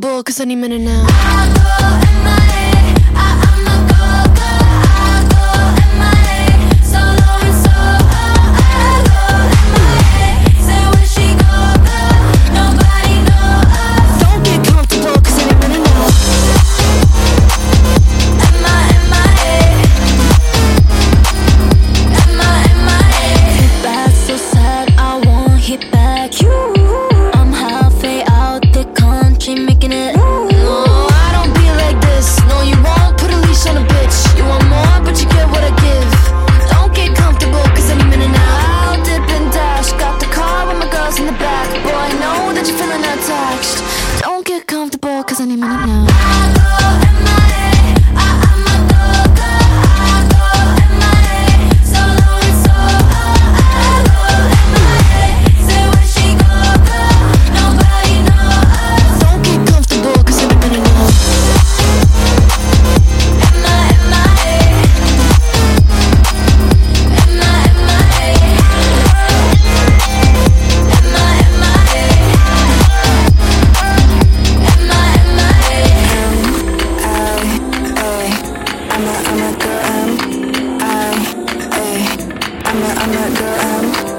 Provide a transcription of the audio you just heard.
comfortable, cause any minute now I go MIA, I'm a go-go. I go MIA, so low and so high. I go MIA, say where she go, nobody know us. Don't get comfortable, cause any minute now Hit back so sad, I won't hit back you. I'm halfway out the country making it. No, I don't be like this. No, you won't put a leash on a bitch. You want more, but you get what I give. Don't get comfortable, cause any minute now I'll dip and dash. Got the car with my girls in the back. Boy, I know that you're feeling attached. Don't get comfortable, cause any minute now I go MIA, I'm a go-go. I go MIA, so low and so high. I go MIA, say where she go, nobody know us. Don't get comfortable, cause any minute now I'm a girl,